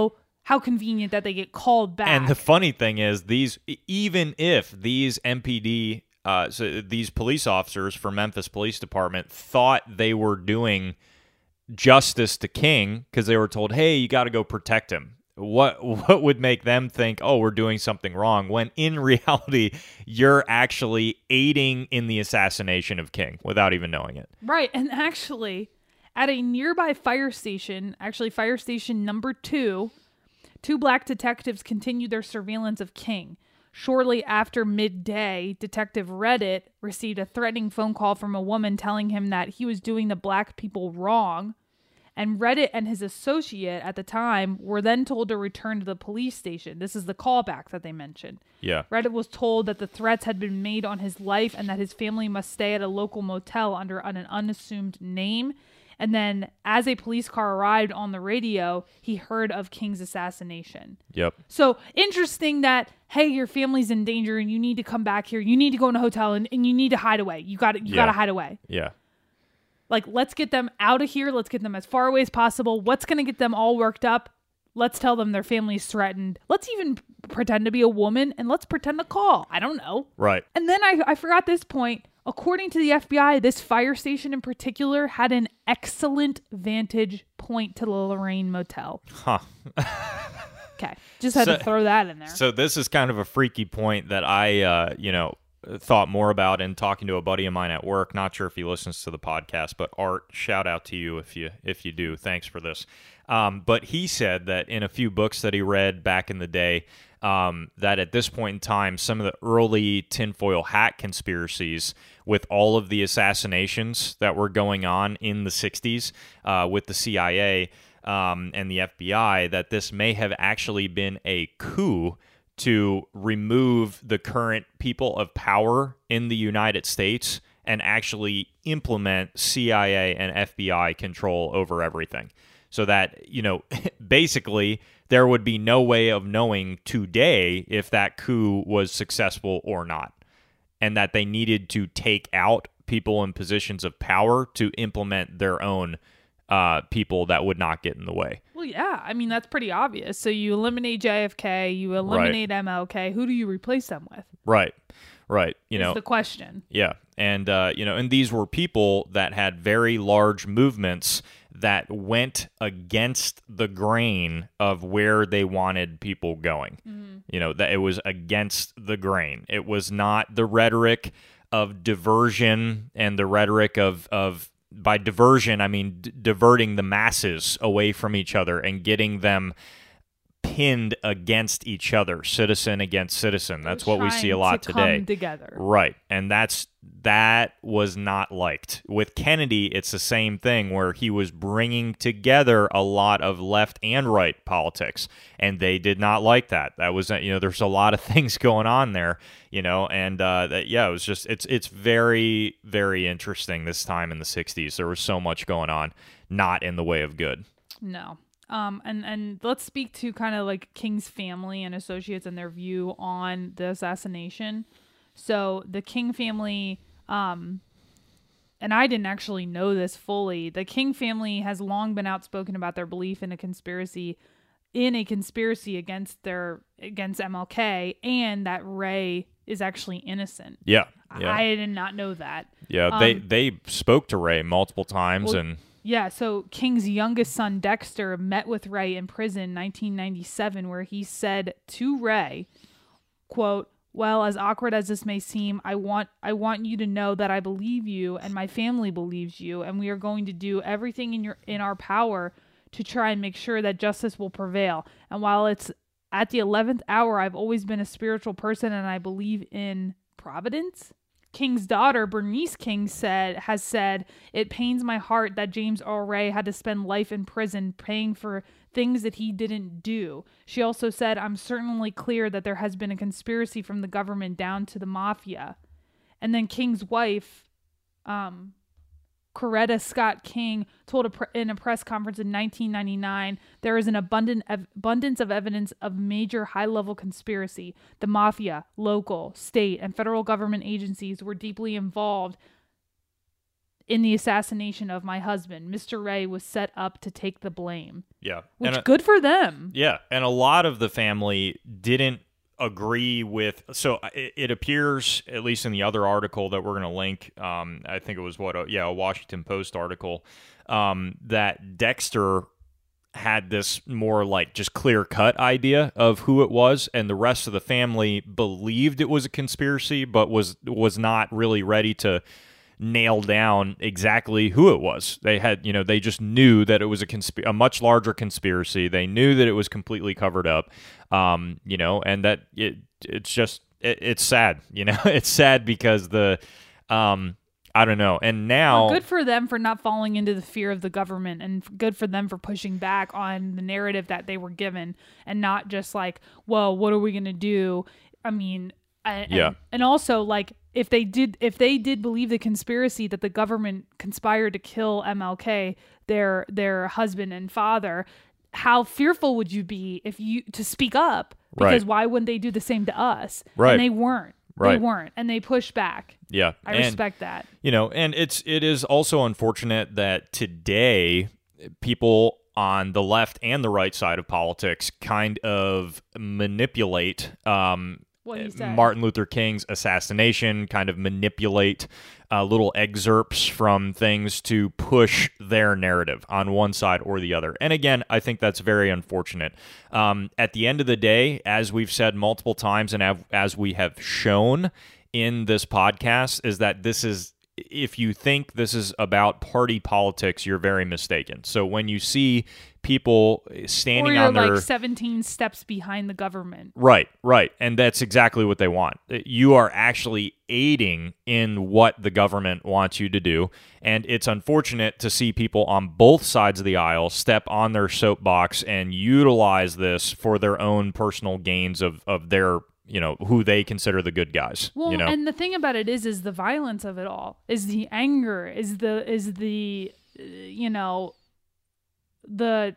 how convenient that they get called back. And the funny thing is, these even if these M P D, uh, so these police officers from Memphis Police Department thought they were doing justice to King because they were told, hey, you got to go protect him. What what would make them think, oh, we're doing something wrong, when in reality, you're actually aiding in the assassination of King without even knowing it. Right. And actually, at a nearby fire station, actually fire station number two, two black detectives continued their surveillance of King. Shortly after midday, Detective Reddit received a threatening phone call from a woman telling him that he was doing the black people wrong. And Reddit and his associate at the time were then told to return to the police station. This is the callback that they mentioned. Yeah. Reddit was told that the threats had been made on his life and that his family must stay at a local motel under an unassumed name. And then as a police car arrived on the radio, he heard of King's assassination. Yep. So interesting that, hey, your family's in danger and you need to come back here. You need to go in a hotel and, and you need to hide away. You got you Yeah. got to hide away. Yeah. Like, let's get them out of here. Let's get them as far away as possible. What's going to get them all worked up? Let's tell them their family's threatened. Let's even pretend to be a woman and let's pretend to call. I don't know. Right. And then I, I forgot this point. According to the F B I, this fire station in particular had an excellent vantage point to the Lorraine Motel. Huh. Okay. Just had So- to throw that in there. So this is kind of a freaky point that I, uh, you know, thought more about in talking to a buddy of mine at work. Not sure if he listens to the podcast, but Art, shout out to you if you if you do. Thanks for this. Um, but he said that in a few books that he read back in the day, um, that at this point in time, some of the early tinfoil hat conspiracies with all of the assassinations that were going on in the sixties uh, with the C I A um, and the F B I, that this may have actually been a coup to remove the current people of power in the United States and actually implement C I A and F B I control over everything. So that, you know, basically there would be no way of knowing today if that coup was successful or not. And that they needed to take out people in positions of power to implement their own uh, people that would not get in the way. Well, yeah. I mean, that's pretty obvious. So you eliminate J F K, you eliminate M L K. Who do you replace them with? Right. Right. You Is know, the question. yeah. And, uh, you know, and these were people that had very large movements that went against the grain of where they wanted people going. Mm-hmm. You know, that it was against the grain. It was not the rhetoric of diversion and the rhetoric of, of, by diversion, I mean d- diverting the masses away from each other and getting them pinned against each other, citizen against citizen. That's what we see a lot to today. Come together. Right. And that's that was not liked. With Kennedy, it's the same thing where he was bringing together a lot of left and right politics, and they did not like that. That was, you know, there's a lot of things going on there, you know, and uh, that, yeah, it was just, it's, it's very, very interesting this time in the sixties. There was so much going on, not in the way of good. No. Um, and, and let's speak to kind of like King's family and associates and their view on the assassination. So the King family, um, and I didn't actually know this fully, the King family has long been outspoken about their belief in a conspiracy, in a conspiracy against their, against M L K, and that Ray is actually innocent. Yeah. yeah. I did not know that. Yeah. Um, they, they spoke to Ray multiple times well, and, Yeah, so King's youngest son, Dexter, met with Ray in prison in nineteen ninety-seven, where he said to Ray, quote, "Well, as awkward as this may seem, I want I want you to know that I believe you and my family believes you, and we are going to do everything in your in our power to try and make sure that justice will prevail. And while it's at the eleventh hour, I've always been a spiritual person and I believe in providence." King's daughter, Bernice King, said has said, "It pains my heart that James Earl Ray had to spend life in prison paying for things that he didn't do." She also said, "I'm certainly clear that there has been a conspiracy from the government down to the mafia." And then King's wife, um, Coretta Scott King, told a pre- in a press conference in nineteen ninety-nine, "There is an abundant ev- abundance of evidence of major high-level conspiracy. The mafia, local, state, and federal government agencies were deeply involved in the assassination of my husband. Mister Ray was set up to take the blame. Yeah. Which, and a, good for them. Yeah. And a lot of the family didn't agree with, so it, it appears, at least in the other article that we're going to link, um, I think it was what, a, yeah, a Washington Post article, um, that Dexter had this more like just clear-cut idea of who it was, and the rest of the family believed it was a conspiracy, but was was not really ready to nail down exactly who it was. They had, you know, they just knew that it was a consp- a much larger conspiracy. They knew that it was completely covered up, um, you know, and that it it's just it, it's sad, you know, it's sad because the um. I don't know. And now... Well, good for them for not falling into the fear of the government, and good for them for pushing back on the narrative that they were given, and not just like, well, what are we going to do? I mean, and, yeah. and also like if they did if they did believe the conspiracy that the government conspired to kill M L K, their their husband and father, how fearful would you be if you to speak up? Because right. why wouldn't they do the same to us? Right. And they weren't. Right. They weren't, and they pushed back. Yeah, I and, respect that. You know, and it's it is also unfortunate that today people on the left and the right side of politics kind of manipulate um, what he said. Martin Luther King's assassination, kind of manipulate uh, little excerpts from things to push their narrative on one side or the other. And again, I think that's very unfortunate. Um, at the end of the day, as we've said multiple times and have, as we have shown in this podcast, is that this is, if you think this is about party politics, you're very mistaken. So when you see people standing or you're on their like seventeen steps behind the government, right, right, and that's exactly what they want. You are actually aiding in what the government wants you to do, and it's unfortunate to see people on both sides of the aisle step on their soapbox and utilize this for their own personal gains of of their, you know, who they consider the good guys. Well, you know? And the thing about it is, is the violence of it all, is the anger, is the, is the, uh, you know, the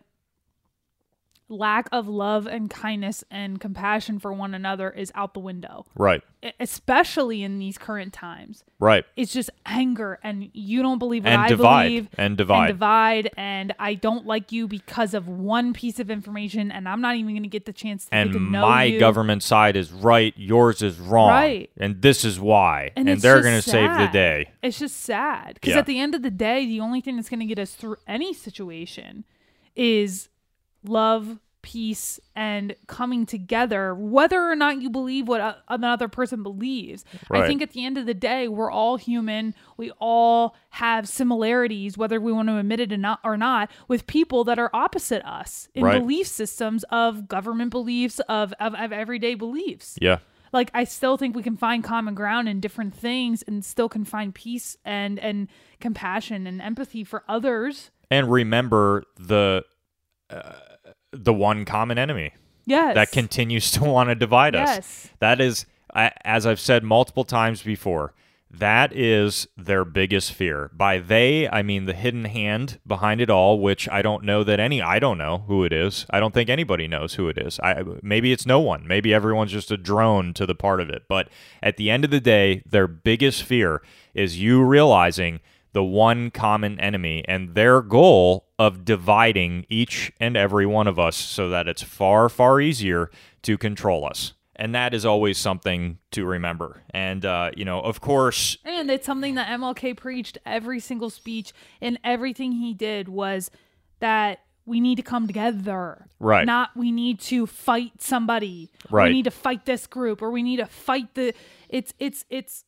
lack of love and kindness and compassion for one another is out the window. Right. Especially in these current times. Right. It's just anger, and you don't believe what and I divide. believe. And divide. And divide. And I don't like you because of one piece of information, and I'm not even going to get the chance to and get to know my you. government side is right, yours is wrong. Right. And this is why. And, And, it's they're just going to save the sad. day. It's just sad. Because Yeah. at the end of the day, the only thing that's going to get us through any situation is love, peace, and coming together, whether or not you believe what a- another person believes. Right. I think at the end of the day, we're all human. We all have similarities, whether we want to admit it or not, or not, with people that are opposite us in Right. belief systems, of government beliefs, of, of, of everyday beliefs. Yeah. Like, I still think we can find common ground in different things and still can find peace and, and compassion and empathy for others. And remember the uh, the one common enemy Yes. that continues to want to divide us. Yes. That is, I- as I've said multiple times before, that is their biggest fear. By they, I mean the hidden hand behind it all, which I don't know that any, I don't know who it is. I don't think anybody knows who it is. I, maybe it's no one. Maybe everyone's just a drone to the part of it. But at the end of the day, their biggest fear is you realizing the one common enemy and their goal of dividing each and every one of us so that it's far, far easier to control us. And that is always something to remember. And, uh, you know, of course... And it's something that M L K preached every single speech, and everything he did was that we need to come together. Right. Not we need to fight somebody. Right. We need to fight this group, or we need to fight the... It's, it's, it's...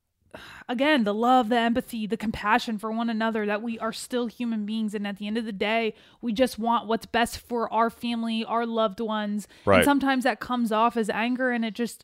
Again, the love, the empathy, the compassion for one another, that we are still human beings. And at the end of the day, we just want what's best for our family, our loved ones. Right. And sometimes that comes off as anger, and it just,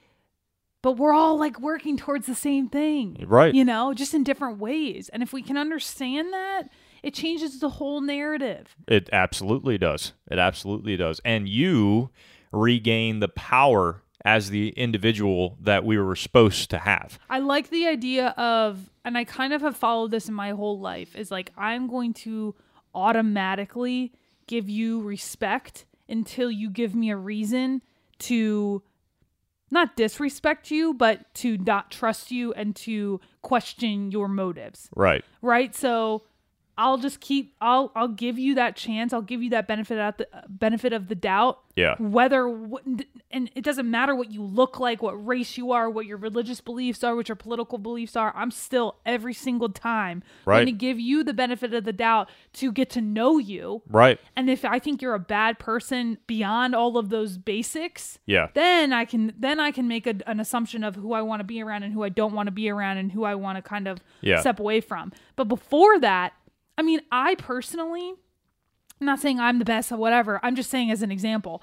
but we're all like working towards the same thing. Right. You know, just in different ways. And if we can understand that, it changes the whole narrative. It absolutely does. It absolutely does. And you regain the power as the individual that we were supposed to have. I like the idea of, and I kind of have followed this in my whole life, is like, I'm going to automatically give you respect until you give me a reason to not disrespect you, but to not trust you and to question your motives. Right. Right. So I'll just keep, I'll, I'll give you that chance. I'll give you that benefit of the benefit of the doubt. Yeah. Whether, and it doesn't matter what you look like, what race you are, what your religious beliefs are, what your political beliefs are. I'm still every single time right. going to give you the benefit of the doubt to get to know you. Right. And if I think you're a bad person beyond all of those basics, yeah. then I can, then I can make a, an assumption of who I want to be around and who I don't want to be around and who I want to kind of yeah. step away from. But before that, I mean, I personally, I'm not saying I'm the best or whatever. I'm just saying as an example,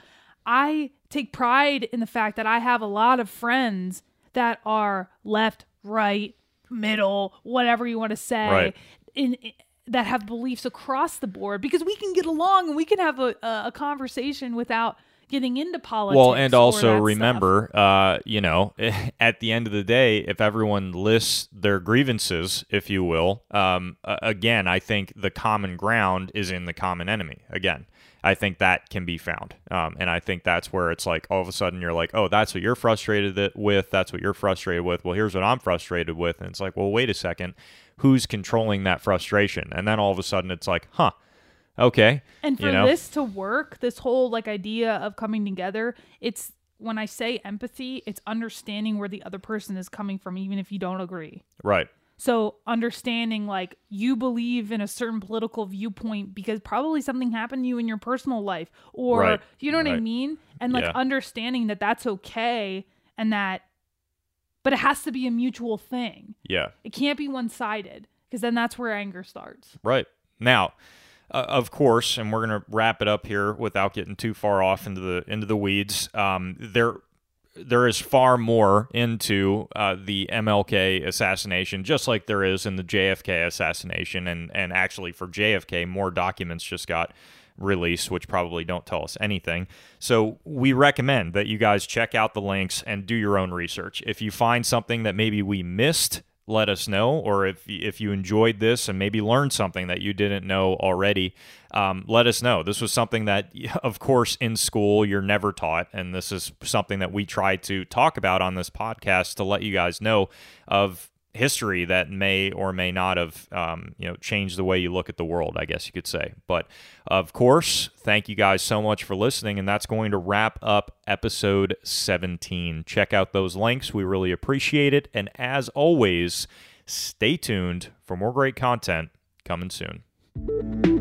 I take pride in the fact that I have a lot of friends that are left, right, middle, whatever you want to say, right. in, in that have beliefs across the board, because we can get along and we can have a, a conversation without getting into politics. Well, and also that remember, uh, you know, at the end of the day, if everyone lists their grievances, if you will, um, again, I think the common ground is in the common enemy. Again, I think that can be found. Um, and I think that's where it's like, all of a sudden you're like, oh, that's what you're frustrated with. That's what you're frustrated with. Well, here's what I'm frustrated with. And it's like, well, wait a second. Who's controlling that frustration? And then all of a sudden it's like, huh. Okay. And for you know? this to work, this whole like idea of coming together, it's when I say empathy, it's understanding where the other person is coming from, even if you don't agree. Right. So understanding like you believe in a certain political viewpoint because probably something happened to you in your personal life, or right. you know what right. I mean? And like yeah. understanding that that's okay, and that, but it has to be a mutual thing. Yeah. It can't be one-sided, because then that's where anger starts. Right. Now, Uh, of course, and we're going to wrap it up here without getting too far off into the into the weeds. Um, there, there is far more into uh, the M L K assassination, just like there is in the J F K assassination, and and actually for J F K, more documents just got released, which probably don't tell us anything. So we recommend that you guys check out the links and do your own research. If you find something that maybe we missed, let us know, or if if you enjoyed this and maybe learned something that you didn't know already, um, let us know. This was something that, of course, in school you're never taught, and this is something that we try to talk about on this podcast to let you guys know of history that may or may not have um, you know, changed the way you look at the world, I guess you could say. But of course, thank you guys so much for listening, and that's going to wrap up episode seventeen. Check out those links. We really appreciate it. And as always, stay tuned for more great content coming soon.